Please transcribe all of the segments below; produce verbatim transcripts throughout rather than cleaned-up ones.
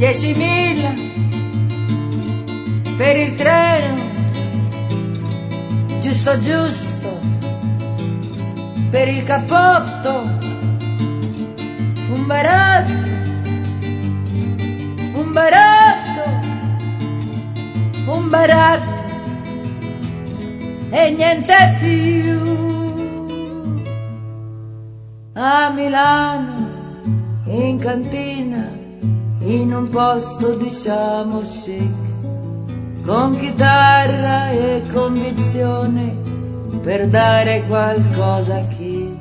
diecimila per il treno, giusto giusto per il cappotto, un baratto, un baratto, un baratto e niente più. A Milano, in cantina, in un posto diciamo chic, con chitarra e convinzione per dare qualcosa a chi,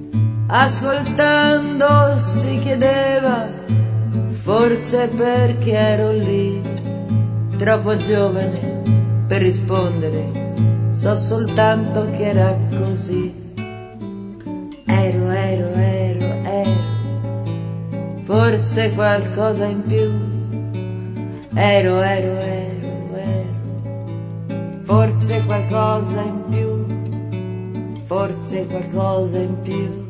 ascoltando si chiedeva, forse perché ero lì, troppo giovane per rispondere, so soltanto che era così. Ero, ero, ero, ero, forse qualcosa in più. Ero, ero, ero, ero, forse qualcosa in più, forse qualcosa in più.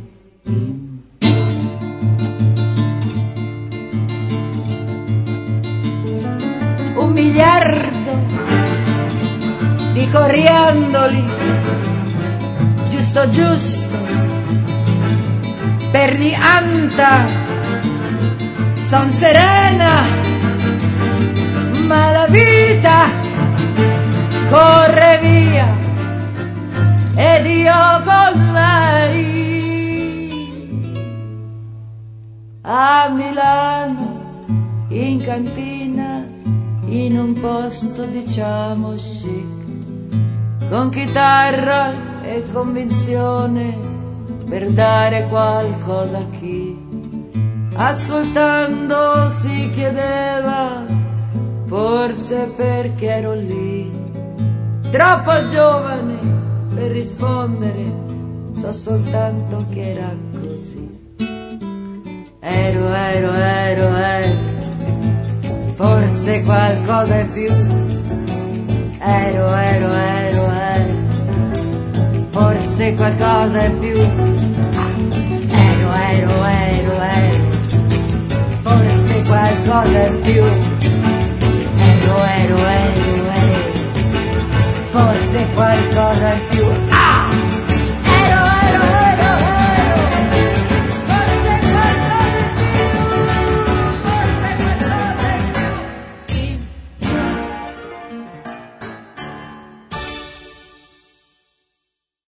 Un miliardo di coriandoli, giusto giusto per gli anta, son serena, ma la vita corre via ed io con lei. A Milano, in cantina, in un posto diciamo chic, con chitarra e convinzione per dare qualcosa a chi, ascoltando si chiedeva, forse perché ero lì, troppo giovane per rispondere, so soltanto che era così. Ero, ero, ero, ero, forse qualcosa in più. Ero, ero, ero, ero, forse qualcosa in più. Ero, ero, ero, ero, forse qualcosa in più. Ero, ero, ero, ero, forse qualcosa in più.